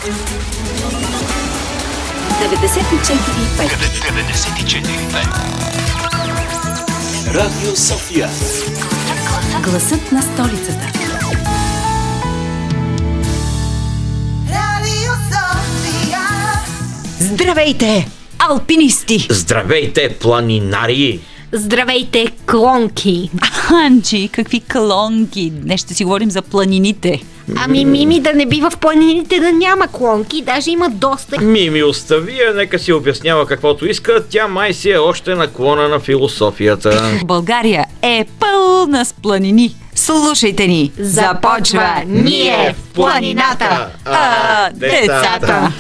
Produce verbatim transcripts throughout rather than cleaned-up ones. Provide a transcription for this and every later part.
деветдесет и четири и пет. деветдесет и четири и пет. Радио София. Гласът на столицата. Радио София. Здравейте, алпинисти! Здравейте, планинари! Здравейте, клонки! Анджи, какви клонки! Днес ще си говорим за планините. Ами, Мими, да не бива в планините да няма клонки, даже има доста. Мими, остави я, нека си обяснява каквото иска, тя май си е още наклона на философията. България е пълна с планини. Слушайте ни! Започва Ние в планината, а децата!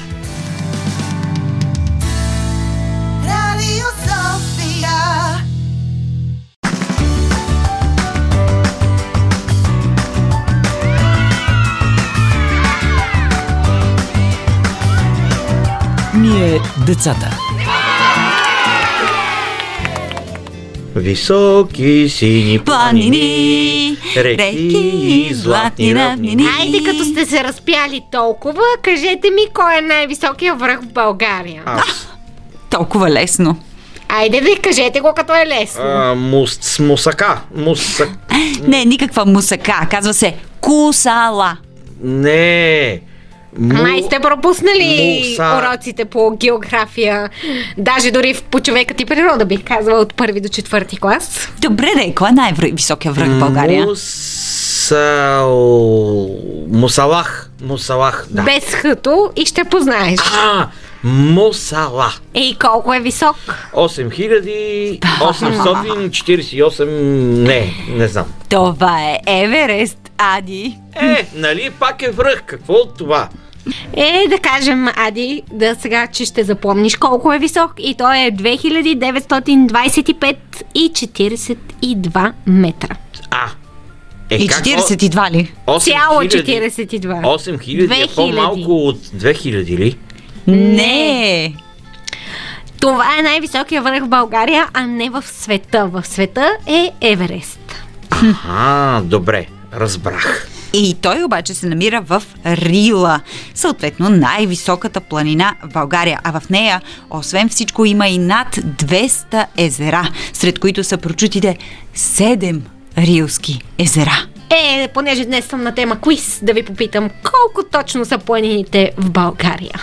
Радио София. Ние децата. Високи сини Планини, реки и златни равнини. Айде, като сте се разпяли толкова, кажете ми кой е най-високия връх в България. Аз. Толкова лесно. Айде ви, кажете го като е лесно. А, муст с мусака. Мусак... Не, никаква мусака. Казва се Кусала. Не. Му... Май сте пропуснали Муса... уроците по география. Даже дори в по човекът и природа бих казала от първи до четвърти клас. Добре, де, кой е най-високия връх в България? Мусал... Мусалах. Мусалах, да. Без хъто и ще познаеш. А, Мусала. И колко е висок? осем хиляди осемстотин четиридесет и осем... Не, не знам. Това е Еверест, Ади. Е, нали пак е връх? Какво от това? Е, да кажем, Ади, да сега, че ще запомниш колко е висок, и то е две хиляди деветстотин двадесет и пет и четиридесет и два метра. А, е И как четиридесет и два ли? Цяло четиридесет и два. осем хиляди е две хиляди. по-малко от две хиляди ли? Не. Това е най-високия връх в България, а не в света. В света е Еверест. А, добре, разбрах. И той обаче се намира в Рила, съответно най-високата планина в България. А в нея, освен всичко, има и над двеста езера, сред които са прочутите седем рилски езера. Е, понеже днес съм на тема квиз, да ви попитам колко точно са планините в България.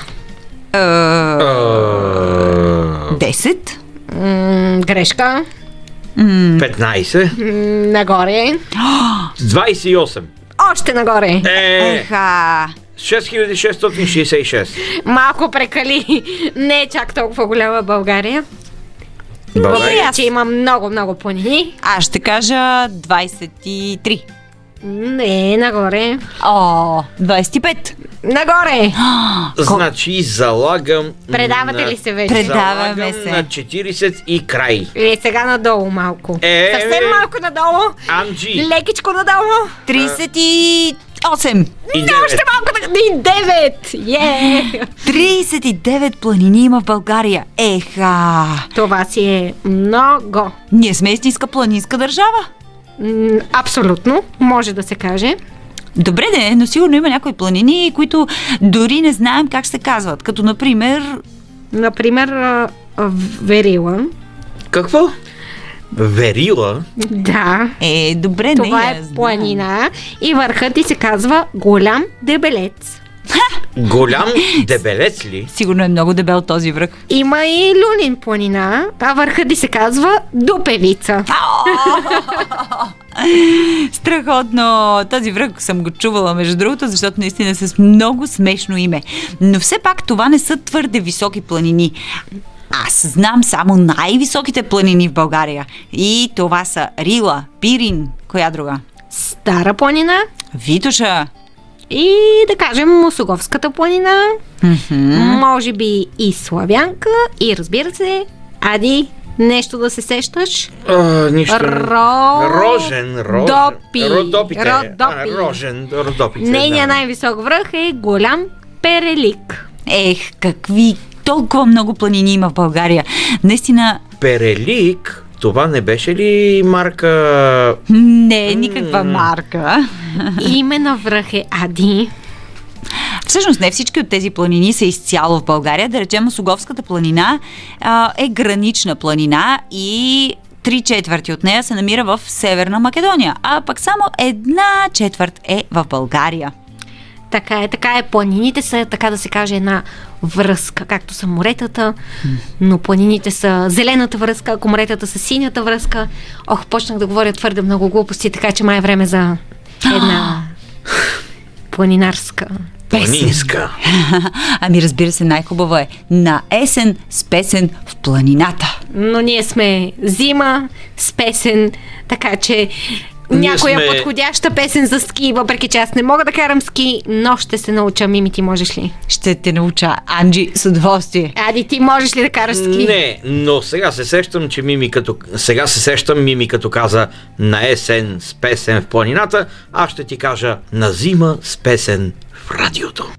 Десет? М- грешка. петнайсет. М- нагоре. двадесет и осем. Още нагоре. Е, Еха! шест хиляди шестстотин шейсет и шест. Малко прекали. Не е чак толкова голяма България. България. Въпреки, че има много-много планини. Аз ще кажа двадесет и три. Не, нагоре. О, двадесет и пет. Нагоре. Значи залагам... Предавате на... ли се вече? Предаваме Залагам се. на четиридесет и край. Или сега надолу малко? Е, Съвсем е. малко надолу. Анджи. Лекичко надолу. тридесет и осем. И Не, девет. още малко да... И девет. Е! тридесет и девет планини има в България. Еха! Това си е много. Ние сме истинска планинска държава. М, Абсолютно. Може да се каже. Добре де, но сигурно има някои планини, които дори не знаем как се казват. Като, например... Например, а, а, Верила. Какво? Верила? Да. Е, добре, Това не я е знам. планина и върхът ти се казва Голям Дебелец. Голям дебелец ли? Сигурно е много дебел този връх. Има и Люлин планина, а върхът ти се казва Дупевица. Страхотно! Този връх съм го чувала, между другото, защото наистина е с много смешно име. Но все пак това не са твърде високи планини. Аз знам само най-високите планини в България. И това са Рила, Пирин, коя друга? Стара планина Витоша. и, да кажем, Мосоговската планина. Може би и Славянка. И, разбира се, Ади, нещо да се сещаш? А, нищо. Ро... Рожен, рожен. Допи. Родопите. Родопи. А, рожен, родопите. Нейният да. най-висок връх е Голям Перелик. Ех, какви толкова много планини има в България. Наистина, Перелик, това не беше ли марка... не е никаква марка. Име на връх е Ади. Всъщност не всички от тези планини са изцяло в България. Да речем, Осоговската планина а, е гранична планина и три четвърти от нея се намира в Северна Македония, а пък само една четвърт е в България. Така е, така е. Планините са, така да се каже, една връзка, както са моретата, но планините са зелената връзка, ако моретата са синята връзка. Ох, почнах да говоря твърде много глупости, така че май е време за една планинарска Планинска. Ами разбира се, най-хубаво е на есен с песен в планината. Но ние сме зима с песен, така че Ние някоя сме- подходяща песен за ски, въпреки че аз не мога да карам ски, но ще се науча. Мими, ти можеш ли? Ще те науча, Анджи, с удоволствие. Ади, ти можеш ли да караш ски? Не, но сега се сещам, че Мими като... Сега се сещам, Мими като каза на есен с песен в планината, аз ще ти кажа на зима с песен в радиото.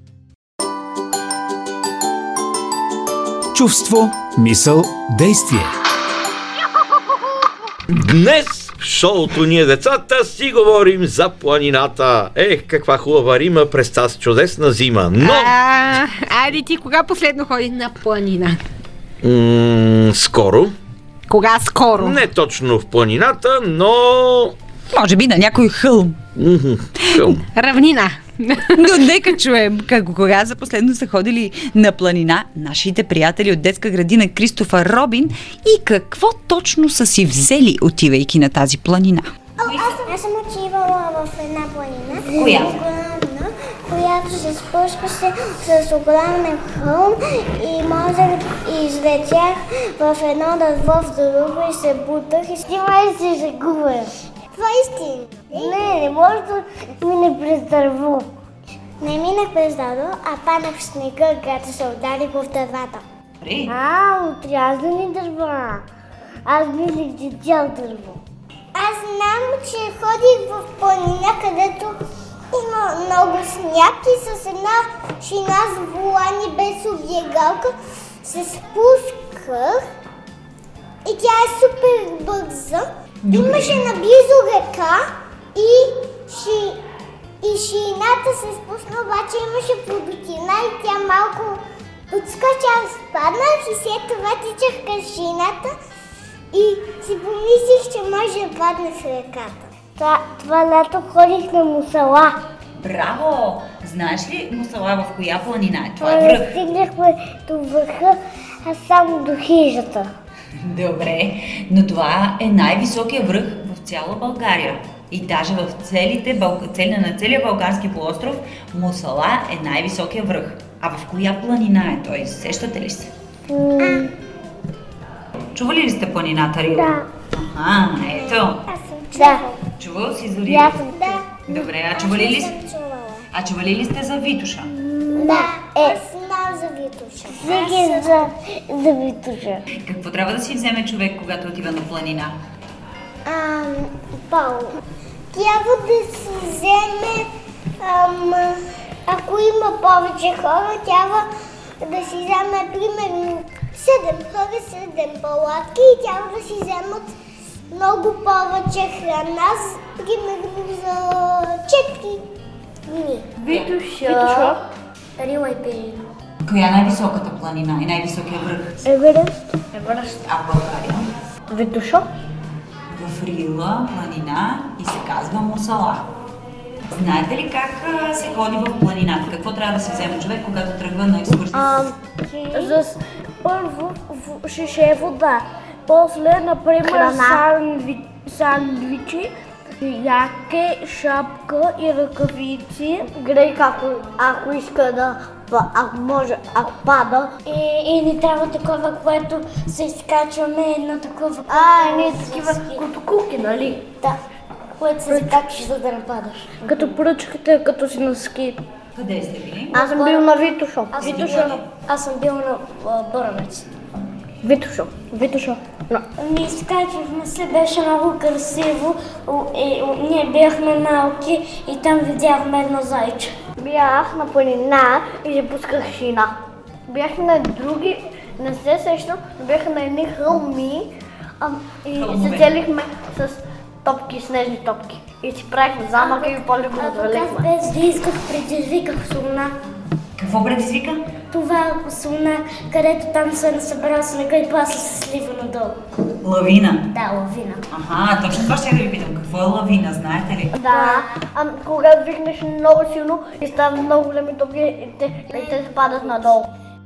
Чувство, мисъл, действие. Днес в шоуто ние децата си говорим за планината. Ех, каква хубава рима през тази чудесна зима. Но... А, Ади, ти кога последно ходи на планина? М- скоро. Кога скоро? Не точно в планината, но... Може би на някой хълм. Мгм, хълм. Равнина. Но нека чуем как, кога за последно са ходили на планина нашите приятели от детска градина Кристофър Робин и какво точно са си взели, отивайки на тази планина. Аз, аз съм отивала в една планина. Коя? Огромна, която се спускаше с огромен хълм и можех и излетях в едно дърво в друго и се бутах и снимай се загубеш. Това е истина. Не, не може да мине през дърво. Не минах през дърво, а паднах в снега, когато се ударих в дървата. А, отрязани дърва. Аз мислих, че цял дърво. Аз знам, че ходих в планина, където има много сняг и с една шина с волани без обягалка се спусках и тя е супер бърза. Имаше наблизо река и, ши, и шината се спусна, обаче имаше плодотина и тя малко подскочи, аз паднах и след това тичах към шината и си помислих, че може да падне в реката. Това, това лято ходих на Мусала. Браво! Знаеш ли Мусала в коя планина е? Това Не стигнахме до върха, а само до хижата. Добре, но това е най-високия връх в цяла България. И даже в целите, Бълг... цели, на целия Балкански полуостров Мусала е най-високия връх. А в коя планина е той? Сещате ли се? М, Чували ли сте планината Рил? Да. Аха, ето. Аз съм чувала. Чувал си за И Рил? аз съм чувала. Добре, а чували ли, Аз съм чувала. а чували ли сте за Витоша? Да, е. Аз знам за Витуша. Всеки за, за Витуша. Какво трябва да си вземе човек, когато отива на планина? Ам, Пао. Трябва да си вземе, ам, ако има повече хора, трябва да си вземе примерно седем хора, седем палатки и трябва да си вземат много повече храна, с- примерно за четири дни. Витуша. Рила и Перино. Коя е най-високата планина и най-високия връх? Еверест. А в България? Витуша. В Рила планина и се казва Мусала. Знаете ли как а, се ходи в планината? Какво трябва да се вземе човек, когато тръгва на екскурзия? За с- първо в- шише вода, после, например, сандви, сандвичи, яке, шапка и ръкавици. Грейка, ако, ако иска да, па- ако може, ако пада. И, и ни трябва такова, което се изкачваме, едно такова, А, което не се такива ски. като куки, нали? Да. Което се закачиш, за да не падаш. Като пръчката, като си на ски. Къде сте били? Аз съм бил на Витошо. Аз съм бил на, аз съм бил на а, Боровец. Витошо. Витошо. Ние изкачвахме се, беше много красиво. О, и, о, ние бяхме малки и там видяхме едно зайче. Бях на планина и се пусках шина. Бях на други, не се сещам, но бях на едни хълми а, и Хълмове. се целихме с топки, снежни топки. И си правихме замъка и по-леко А пък аз разваляхме. без да исках, предизвиках сурна. Какво предизвика? Това слона, където там се събрал снега и после се слива надолу. Лавина. Да, лавина. Аха, точно това ще да ви питам. Какво е лавина, знаете ли? Да, а когато викнеш много силно и стават много големи топки и те, и те се падат надолу.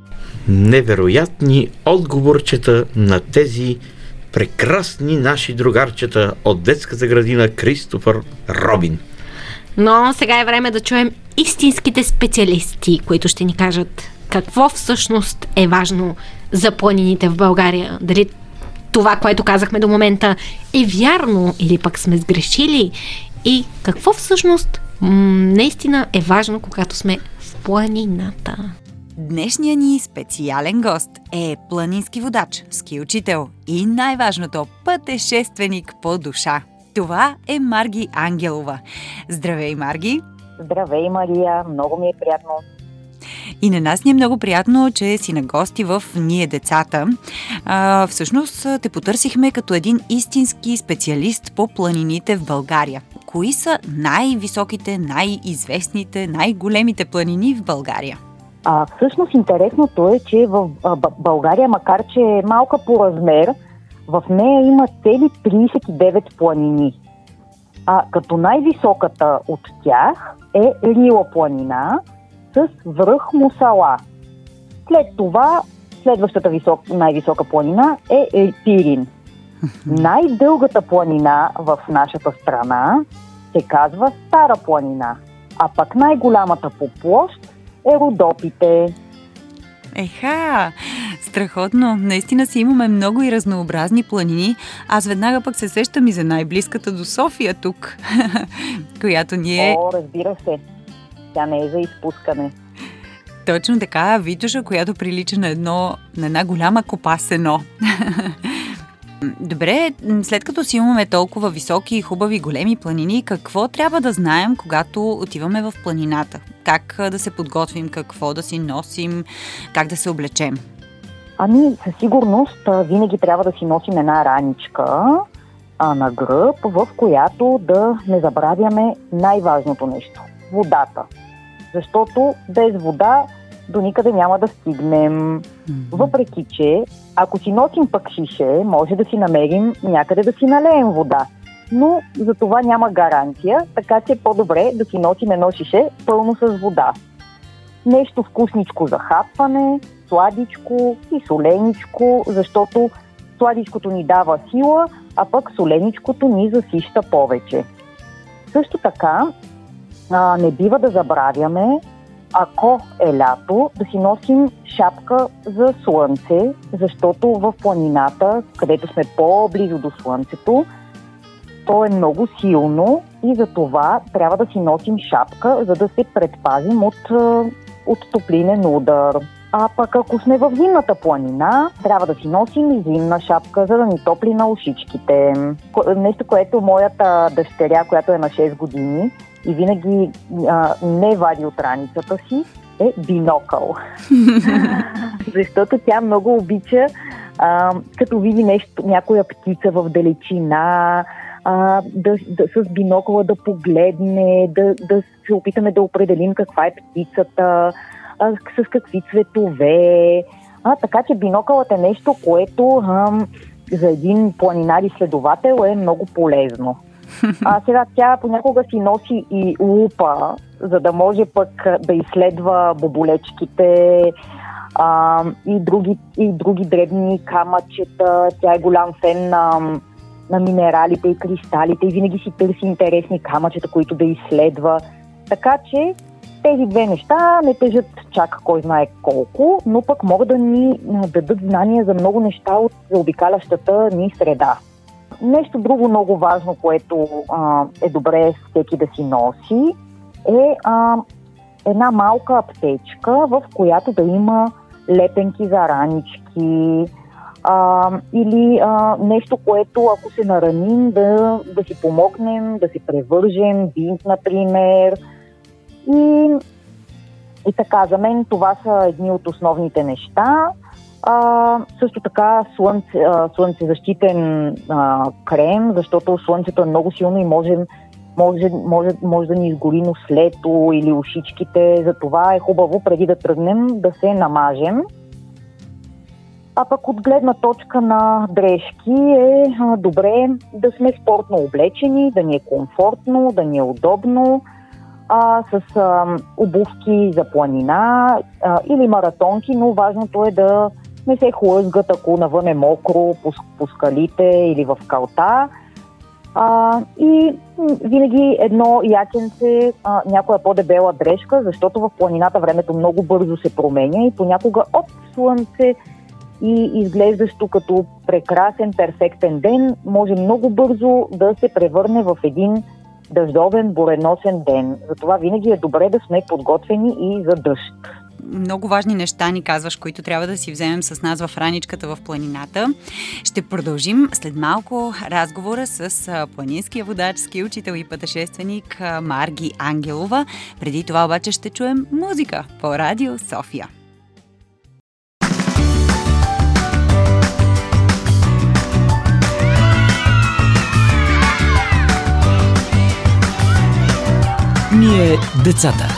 Невероятни отговорчета на тези прекрасни наши другарчета от детската градина Кристофър Робин. Но сега е време да чуем истинските специалисти, които ще ни кажат какво всъщност е важно за планините в България. Дали това, което казахме до момента, е вярно или пък сме сгрешили и какво всъщност м- наистина е важно, когато сме в планината. Днешният ни специален гост е планински водач, ски учител и най-важното пътешественик по душа. Това е Марги Ангелова. Здравей, Марги! Здравей, Мария! Много ми е приятно. И на нас ни е много приятно, че си на гости в Ние децата. А, всъщност те потърсихме като един истински специалист по планините в България. Кои са най-високите, най-известните, най-големите планини в България? А, всъщност интересното е, че в а, България, макар че е малка по размер, в нея има цели тридесет и девет планини. А като най-високата от тях е Рила планина с връх Мусала. След това следващата висок, най-висока планина е Пирин. Най-дългата планина в нашата страна се казва Стара планина, а пък най-голямата по площ е Родопите. Еха, страхотно. Наистина си имаме много и разнообразни планини. Аз веднага пък се сещам и за най-близката до София тук, която ни е... О, разбира се. Тя не е за изпускане. Точно така, Витоша, която прилича на, едно, на една голяма копа сено. Добре, след като си имаме толкова високи и хубави големи планини, какво трябва да знаем, когато отиваме в планината? Как да се подготвим, какво да си носим, как да се облечем? Ами, със сигурност винаги трябва да си носим една раничка а, на гръб, в която да не забравяме най-важното нещо – водата. Защото без вода до никъде няма да стигнем. Mm-hmm. Въпреки че, ако си носим пък шише, може да си намерим някъде да си налеем вода. Но за това няма гаранция, така че по-добре да си носим едно шише пълно с вода. Нещо вкусничко за хапване, сладичко и соленичко, защото сладичкото ни дава сила, а пък соленичкото ни засища повече. Също така, а, не бива да забравяме, ако е лято, да си носим шапка за слънце, защото в планината, където сме по-близо до слънцето, то е много силно и за това трябва да си носим шапка, за да се предпазим от, от топлинен удар. А пък ако сме в зимната планина, трябва да си носим и зимна шапка, за да ни топли на ушичките. Нещо, което моята дъщеря, която е на шест години, и винаги а, не вади от раницата си, е бинокъл. Защото тя много обича, а, като види нещо, някоя птица в далечина, а, да, да, с бинокъла да погледне, да, да се опитаме да определим каква е птицата, а, с какви цветове. А, така че бинокълът е нещо, което а, за един планинар изследовател е много полезно. А сега тя понякога си носи и лупа, за да може пък да изследва боболечките а, и, други, и други дребни камъчета. Тя е голям фен на, на минералите и кристалите и винаги си търси интересни камъчета, които да изследва. Така че тези две неща не тежат чак кой знае колко, но пък могат да ни дадат знания за много неща от заобикалящата ни среда. Нещо друго много важно, което а, е добре всеки да си носи, е а, една малка аптечка, в която да има лепенки за ранички а, или а, нещо, което ако се нараним, да, да си помогнем, да си превържем, бинт, например. И, и така, за мен това са едни от основните неща. А, също така слънце, а, слънцезащитен а, крем, защото слънцето е много силно и можем може, може, може да ни изгори нослето или ушичките. Затова е хубаво преди да тръгнем да се намажем. А пък от гледна точка на дрежки е а, добре да сме спортно облечени, да ни е комфортно, да ни е удобно, а, с а, обувки за планина а, или маратонки, но важното е да не се хлъзгат, ако навън е мокро по, по скалите или в калта. А, и винаги едно якенце, а, някоя по-дебела дрежка, защото в планината времето много бързо се променя и понякога от слънце и изглеждащо като прекрасен, перфектен ден може много бързо да се превърне в един дъждовен, буреносен ден. Затова винаги е добре да сме подготвени и за дъжд. Много важни неща ни казваш, които трябва да си вземем с нас в раничката в планината. Ще продължим след малко разговора с планинския водач, ски учител и пътешественик Марги Ангелова. Преди това обаче ще чуем музика по Радио София. Ние децата.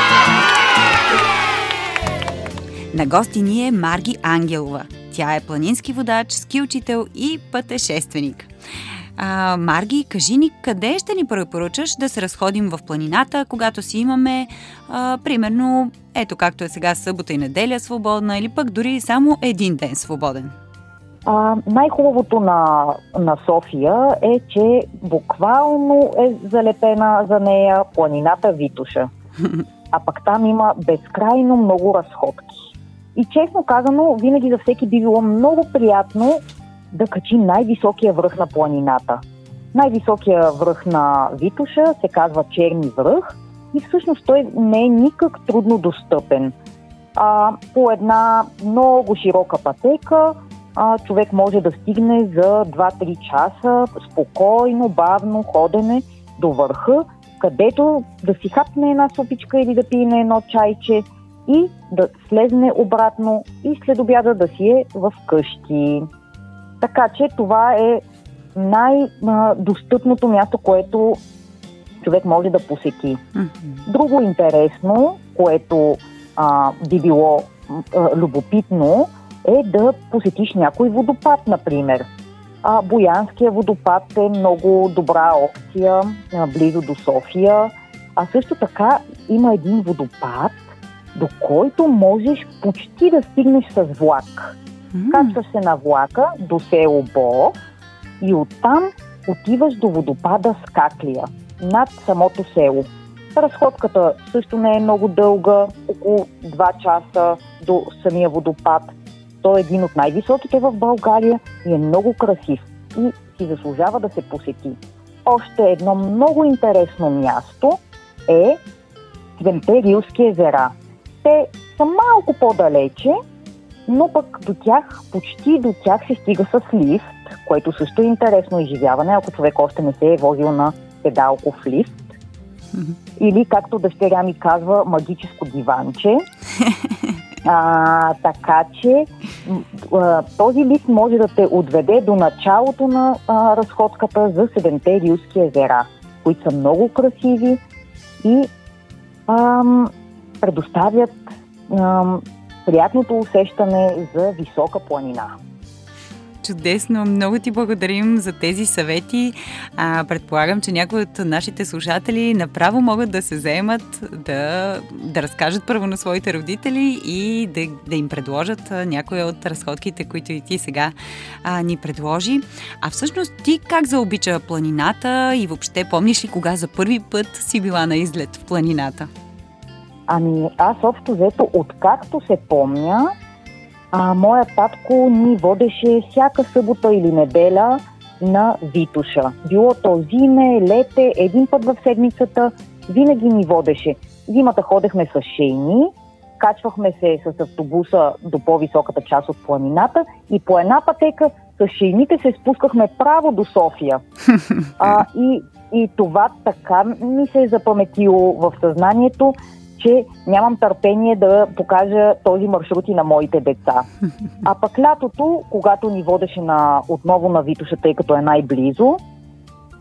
На гости ни е Марги Ангелова. Тя е планински водач, ски учител и пътешественик. А, Марги, кажи ни къде ще ни препоръчаш да се разходим в планината, когато си имаме, а, примерно, ето както е сега събота и неделя свободна, или пък дори само един ден свободен? А, най-хубавото на, на София е, че буквално е залепена за нея планината Витоша. А пък там има безкрайно много разходки. И честно казано, винаги за всеки би било много приятно да качи най-високия връх на планината. Най-високия връх на Витоша се казва Черни връх и всъщност той не е никак трудно достъпен. А, по една много широка пътека а, човек може да стигне за два-три часа спокойно, бавно ходене до върха, където да си хапне една супичка или да пие едно чайче и да слезне обратно и след обяда да си е в къщи. Така че това е най-достъпното място, което човек може да посети. Mm-hmm. Друго интересно, което а, би било а, любопитно, е да посетиш някой водопад, например. А, Боянския водопад е много добра опция, а, близо до София. А също така има един водопад, до който можеш почти да стигнеш с влак. Mm. Качваш се на влака до село Бо и оттам отиваш до водопада Скаклия, над самото село. Разходката също не е много дълга, около два часа до самия водопад. Той е един от най-високите в България и е много красив и си заслужава да се посети. Още едно много интересно място е Седемте Рилски езера. Те са малко по-далече, но пък до тях, почти до тях се стига с лифт, което също е интересно изживяване, ако човек още не се е возил на педалков лифт. Mm-hmm. Или, както дъщеря ми казва, магическо диванче. А, така че а, този лифт може да те отведе до началото на а, разходката за Седемте Рилски езера, които са много красиви и ам, предоставят ам, приятното усещане за висока планина. Чудесно! Много ти благодарим за тези съвети. А, предполагам, че някои от нашите слушатели направо могат да се заемат да, да разкажат първо на своите родители и да, да им предложат някои от разходките, които и ти сега а, ни предложи. А всъщност ти как заобича планината и въобще помниш ли кога за първи път си била на излет в планината? Ами аз общо взето, откакто се помня, а, моят татко ни водеше всяка събота или неделя на Витоша. Било то зиме, лете, един път в седмицата, винаги ни водеше. Зимата ходехме с шейни, качвахме се с автобуса до по-високата част от планината и по една пътека с шейните се спускахме право до София. А, и, и това така ми се е запаметило в съзнанието, че нямам търпение да покажа този маршрут и на моите деца. А пък лятото, когато ни водеше на, отново на Витоша, тъй като е най-близо,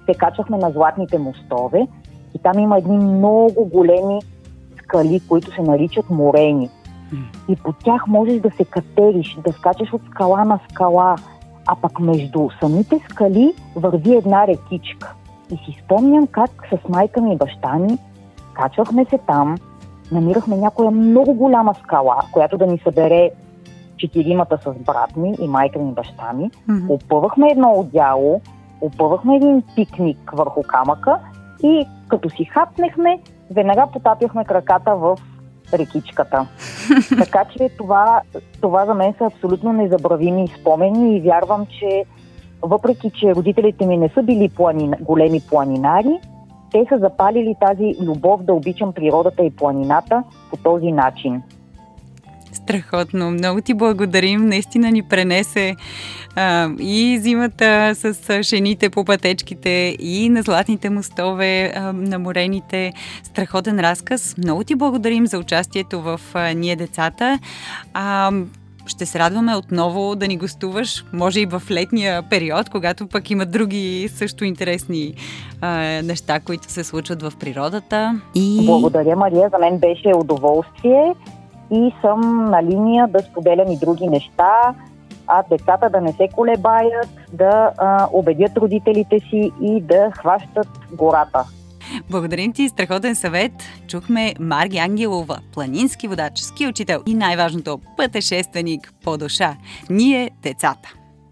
се качвахме на Златните мостове и там има едни много големи скали, които се наричат морени. И по тях можеш да се катериш, да скачаш от скала на скала, а пък между самите скали върви една рекичка. И си спомням как с майка ми и баща ми качвахме се там, намирахме някоя много голяма скала, която да ни събере четиримата с брат ми и майка ми и баща ми. Mm-hmm. Опъвахме едно одяло, опъвахме един пикник върху камъка и като си хапнехме, веднага потапяхме краката в рекичката. Така че това, това за мен са абсолютно незабравими спомени и вярвам, че въпреки, че родителите ми не са били планина, големи планинари, те са запалили тази любов да обичам природата и планината по този начин. Страхотно. Много ти благодарим. Наистина ни пренесе а, и зимата с шените по пътечките, и на Златните мостове, а, на морените. Страхотен разказ. Много ти благодарим за участието в а, Ние децата. А, ще се радваме отново да ни гостуваш, може и в летния период, когато пък има други също интересни а, неща, които се случват в природата. И... Благодаря, Мария. За мен беше удоволствие. И съм на линия да споделям и други неща, а децата да не се колебаят, да а, убедят родителите си и да хващат гората. Благодарим ти, страхотен съвет. Чухме Марги Ангелова, планински водач, ски учител и най-важното пътешественик по душа. Ние децата.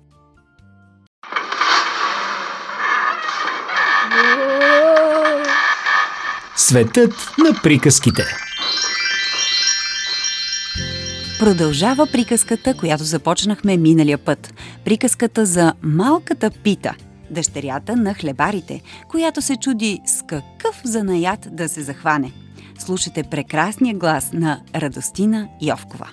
Светът на приказките. Продължава приказката, която започнахме миналия път. Приказката за малката Пита, дъщерята на хлебарите, която се чуди с какъв занаят да се захване. Слушайте прекрасния глас на Радостина Йовкова.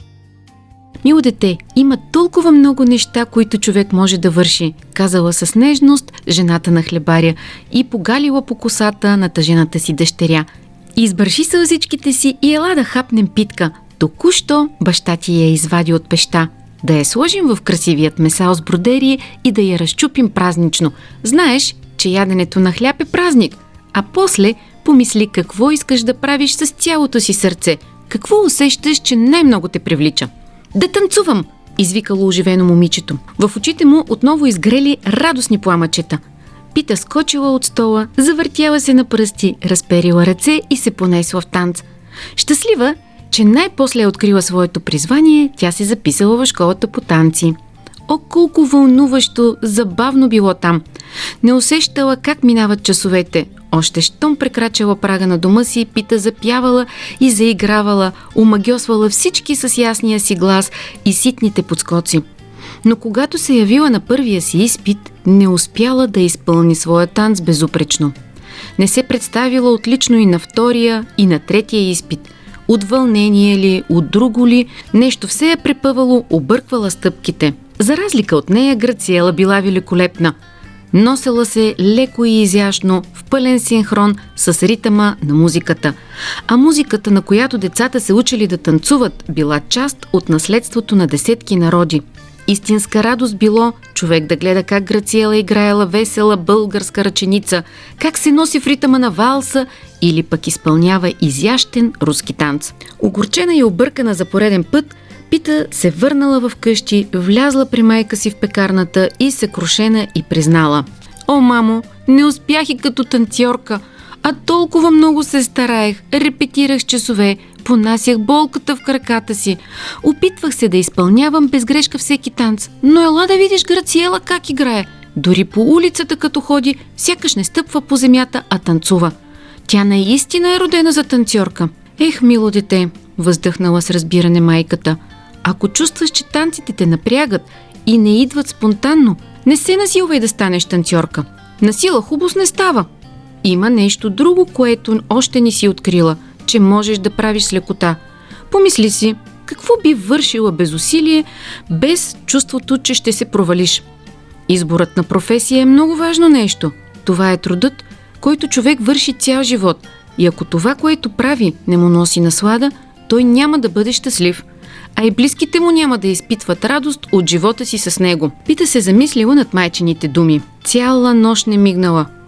Мило дете, има толкова много неща, които човек може да върши, казала с нежност жената на хлебаря и погалила по косата на тъжената си дъщеря. Избърши сълзичките си и ела да хапнем Питка. Току-що баща ти я извади от пеща. Да я сложим в красивият месал с бродерие и да я разчупим празнично. Знаеш, че яденето на хляб е празник. А после помисли какво искаш да правиш с цялото си сърце. Какво усещаш, че най-много те привлича? Да танцувам! Извикало оживено момичето. В очите му отново изгрели радостни пламъчета. Пита скочила от стола, завъртяла се на пръсти, разперила ръце и се понесла в танц. Щастлива, че най-после е открила своето призвание, тя се записала в школата по танци. О, колко вълнуващо, забавно било там! Не усещала как минават часовете. Още щом прекрачала прага на дома си, Пита запявала и заигравала, омагьосвала всички с ясния си глас и ситните подскоци. Но когато се явила на първия си изпит, не успяла да изпълни своя танц безупречно. Не се представила отлично и на втория, и на третия изпит. От вълнение ли, от друго ли, нещо все е препъвало, обърквала стъпките. За разлика от нея, Грациела била великолепна. Носела се леко и изящно, в пълен синхрон с ритъма на музиката. А музиката, на която децата се учили да танцуват, била част от наследството на десетки народи. Истинска радост било човек да гледа как Грациела играела весела българска ръченица, как се носи в ритъма на валса или пък изпълнява изящен руски танц. Огорчена и объркана за пореден път, Пита се върнала в къщи, влязла при майка си в пекарната и съкрушена и признала: „О, мамо, не успях и като танцорка, а толкова много се стараех, репетирах часове, понасях болката в краката си. Опитвах се да изпълнявам без грешка всеки танц, но ела да видиш Грациела как играе. Дори по улицата като ходи, сякаш не стъпва по земята, а танцува. Тя наистина е родена за танцорка." „Ех, мило дете", въздъхнала с разбиране майката, „ако чувстваш, че танците те напрягат и не идват спонтанно, не се насилвай да станеш танцорка. Насила хубост не става. Има нещо друго, което още не си открила, че можеш да правиш с лекота. Помисли си, какво би вършила без усилие, без чувството, че ще се провалиш. Изборът на професия е много важно нещо. Това е трудът, който човек върши цял живот. И ако това, което прави, не му носи наслада, той няма да бъде щастлив. А и близките му няма да изпитват радост от живота си с него." Пита се замислила над майчините думи. Цяла нощ не мигнала.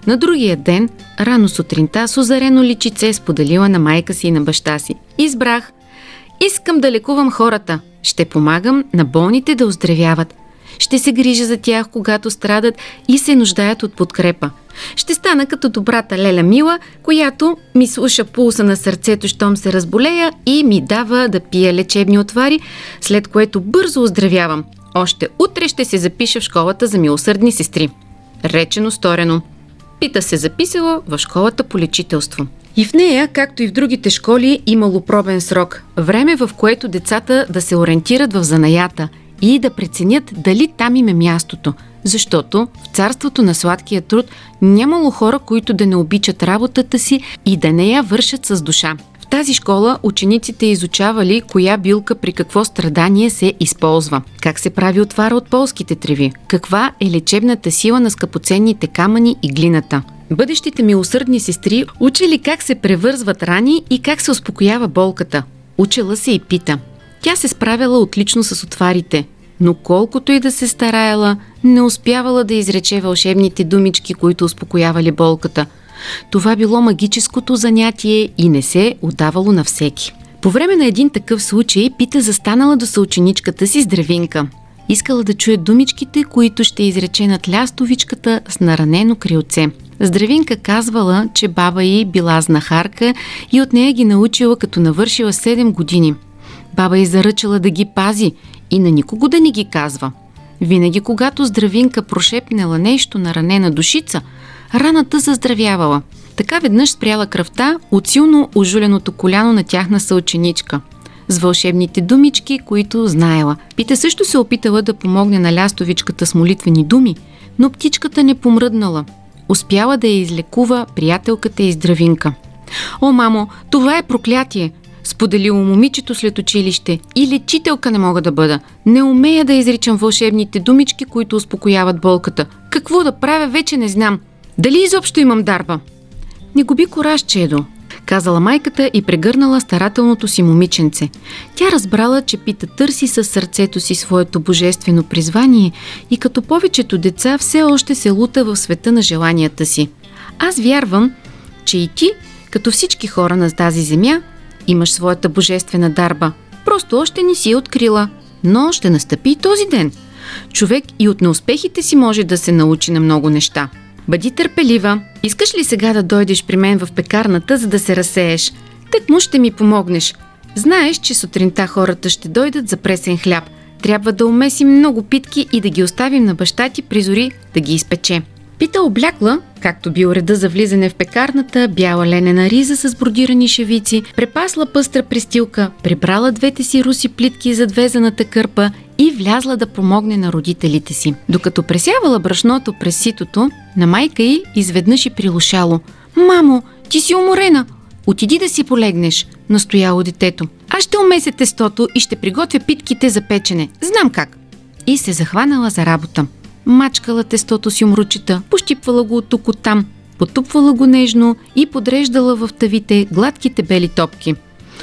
На другия ден, рано сутринта, с озарено личице споделила на майка си и на баща си: избрах. Искам да лекувам хората. Ще помагам на болните да оздравяват. Ще се грижа за тях, когато страдат и се нуждаят от подкрепа. Ще стана като добрата леля Мила, която ми слуша пулса на сърцето, щом се разболея, и ми дава да пия лечебни отвари, след което бързо оздравявам. Още утре ще се запиша в школата за милосърдни сестри. Речено, сторено. Пита се записала в школата по лечителство. И в нея, както и в другите школи, имало пробен срок. Време, в което децата да се ориентират в занаята и да преценят дали там им е мястото. Защото в царството на сладкия труд нямало хора, които да не обичат работата си и да не я вършат с душа. В тази школа учениците изучавали коя билка при какво страдание се използва, как се прави отвара от полските треви, каква е лечебната сила на скъпоценните камъни и глината. Бъдещите милосърдни сестри учили как се превързват рани и как се успокоява болката. Учила се и Пита. Тя се справяла отлично с отварите, но колкото и да се стараяла, не успявала да изрече вълшебните думички, които успокоявали болката. Това било магическото занятие и не се отдавало на всеки. По време на един такъв случай Пита застанала до съученичката си Здравинка. Искала да чуе думичките, които ще изрече над лястовичката с наранено крилце. Здравинка казвала, че баба й била знахарка и от нея ги научила, като навършила седем години. Баба й заръчала да ги пази и на никого да не ги казва. Винаги, когато Здравинка прошепнела нещо на ранена душица, раната заздравявала. Така веднъж спряла кръвта от силно ожуленото коляно на тяхна съученичка. С вълшебните думички, които знаела. Пита също се опитала да помогне на лястовичката с молитвени думи, но птичката не помръднала. Успяла да я излекува приятелката и Здравинка. О, мамо, това е проклятие! Споделило момичето след училище. И лечителка не мога да бъда. Не умея да изричам вълшебните думички, които успокояват болката. Какво да правя, вече не знам. Дали изобщо имам дарба? Не губи кораж, чедо, казала майката и прегърнала старателното си момиченце. Тя разбрала, че Пита търси със сърцето си своето божествено призвание и като повечето деца все още се лута в света на желанията си. Аз вярвам, че и ти, като всички хора на тази земя, имаш своята божествена дарба. Просто още не си я открила. Но ще настъпи и този ден. Човек и от неуспехите си може да се научи на много неща. Бъди търпелива. Искаш ли сега да дойдеш при мен в пекарната, за да се разсееш? Так му ще ми помогнеш. Знаеш, че сутринта хората ще дойдат за пресен хляб. Трябва да умесим много питки и да ги оставим на баща ти при зори да ги изпече. Пита облякла, както бил реда за влизане в пекарната, бяла ленена риза с бродирани шевици, препасла пъстра престилка, прибрала двете си руси плитки зад везената кърпа и влязла да помогне на родителите си. Докато пресявала брашното през ситото, на майка й изведнъж и прилушало. Мамо, ти си уморена! Отиди да си полегнеш, настояло детето. Аз ще умеся тестото и ще приготвя питките за печене. Знам как. И се захванала за работа. Мачкала тестото с юмручета, пощипвала го от тук от там, потупвала го нежно и подреждала в тавите гладките бели топки.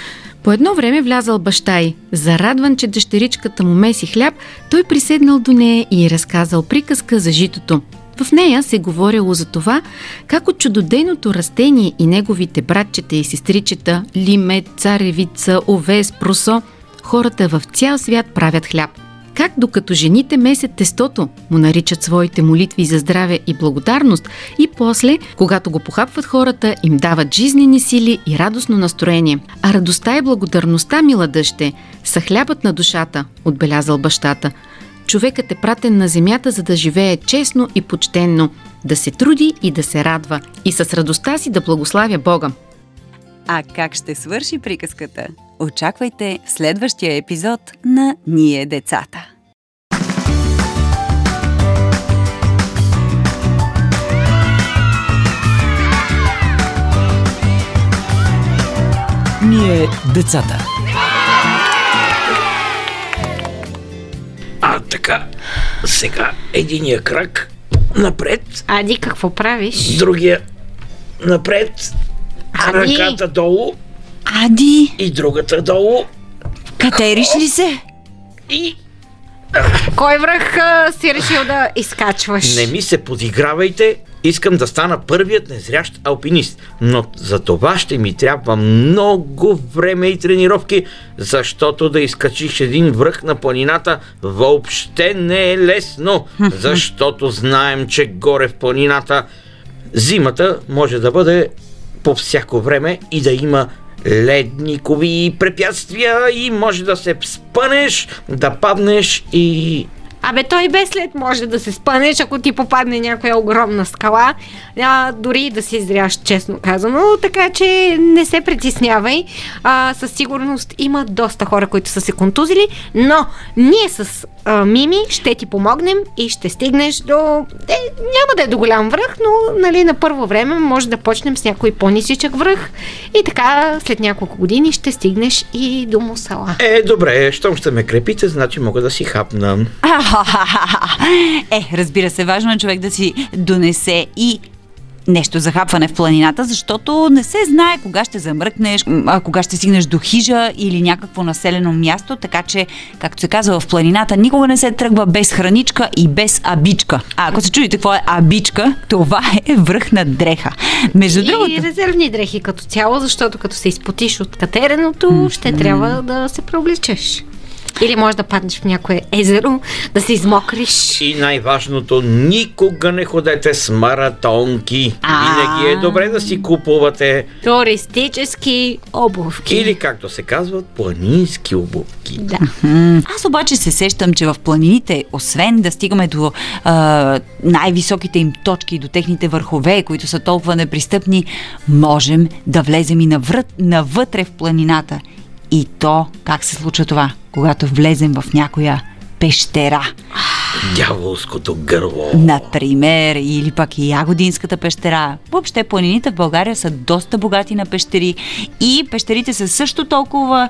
По едно време влязал баща й. Зарадван, че дъщеричката му меси хляб, той приседнал до нея и разказал приказка за житото. В нея се говорило за това, как от чудодейното растение и неговите братчета и сестричета, лимет, царевица, овес, просо, хората в цял свят правят хляб. Как докато жените месят тестото, му наричат своите молитви за здраве и благодарност и после, когато го похапват хората, им дават жизнени сили и радостно настроение. А радостта и благодарността, мила дъще, са хлябът на душата, отбелязал бащата. Човекът е пратен на земята, за да живее честно и почтенно, да се труди и да се радва и с радостта си да благославя Бога. А как ще свърши приказката? Очаквайте в следващия епизод на Ние децата. Ние децата. А така, сега единия крак напред. Ади, какво правиш? Другия напред. Ади! Ръката долу. Ади! И другата долу. Катериш ли се? И... Кой връх а, си решил да изкачваш? Не ми се подигравайте. Искам да стана първият незрящ алпинист, но за това ще ми трябва много време и тренировки, защото да изкачиш един връх на планината въобще не е лесно, защото знаем, че горе в планината зимата може да бъде по всяко време и да има ледникови препятствия и може да се спънеш, да паднеш и... Абе, той без лед може да се спънеш, ако ти попадне някоя огромна скала, а, дори да си зряш, честно казано, така че не се притеснявай. А, със сигурност има доста хора, които са се контузили, но ние с а, Мими ще ти помогнем и ще стигнеш до... Е, няма да е до голям връх, но нали, на първо време може да почнем с някой по-нисичък връх и така след няколко години ще стигнеш и до Мусала. Е, добре, щом ще ме крепите, значи мога да си хапна. Е, разбира се, важно е човек да си донесе и нещо за хапване в планината, защото не се знае кога ще замръкнеш, а кога ще стигнеш до хижа или някакво населено място, така че, както се казва в планината, никога не се тръгва без храничка и без абичка. А ако се чудите какво е абичка, това е връхна дреха. Между и другото... И резервни дрехи като цяло, защото като се изпотиш от катереното, mm-hmm. ще трябва да се преобличеш. Или може да паднеш в някое езеро, да се измокриш. И най-важното, никога не ходете с маратонки. Винаги е добре да си купувате туристически обувки. Или, както се казват, планински обувки. Да. Аз обаче се сещам, че в планините, освен да стигаме до а, най-високите им точки, до техните върхове, които са толкова непристъпни, можем да влезем и наврът, навътре в планината. И то, как се случва това? Когато влезем в някоя пещера. Дяволското гърло. Например, или пък и Ягодинската пещера. Въобще планините в България са доста богати на пещери и пещерите са също толкова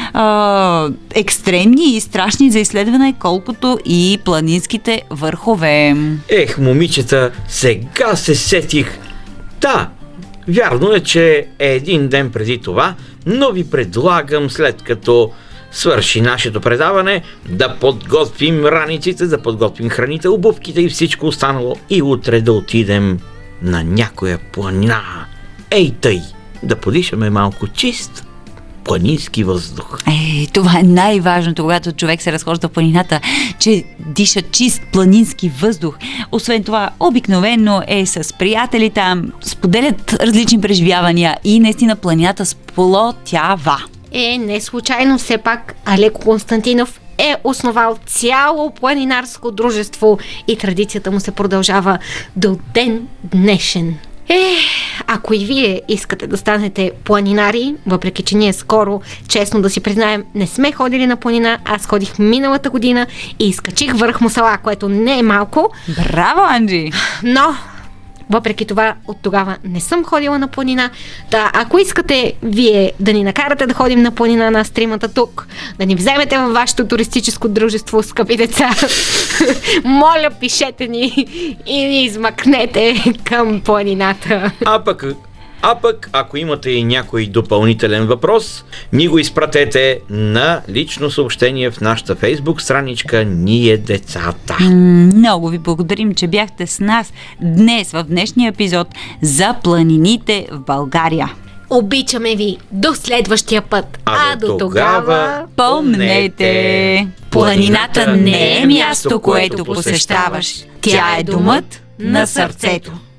а, екстремни и страшни за изследване, колкото и планинските върхове. Ех, момичета, сега се сетих. Да, вярно е, че е един ден преди това, но ви предлагам, след като свърши нашето предаване, да подготвим раниците, да подготвим храните, обувките и всичко останало и утре да отидем на някоя планина. Ей тъй, да подишаме малко чист планински въздух. Е, това е най-важното, когато човек се разхожда в планината, че диша чист планински въздух. Освен това, обикновено е с приятели там, споделят различни преживявания и наистина планината сплотява. Е, не случайно все пак Алеко Константинов е основал цяло планинарско дружество и традицията му се продължава до ден днешен. Е, ако и вие искате да станете планинари, въпреки че ние скоро, честно да си признаем, не сме ходили на планина, аз ходих миналата година и изкачих върх Мусала, което не е малко. Браво, Анджи! Но въпреки това, от тогава не съм ходила на планина. Да, ако искате вие да ни накарате да ходим на планина на стримата тук, да ни вземете във вашето туристическо дружество, скъпи деца, моля, пишете ни и ни измъкнете към планината. А пък, а пък, ако имате и някой допълнителен въпрос, ни го изпратете на лично съобщение в нашата фейсбук страничка Ние децата. Много ви благодарим, че бяхте с нас днес в днешния епизод за планините в България. Обичаме ви до следващия път. А, а до тогава помнете, планината не е място, което посещаваш. Тя е домът на сърцето.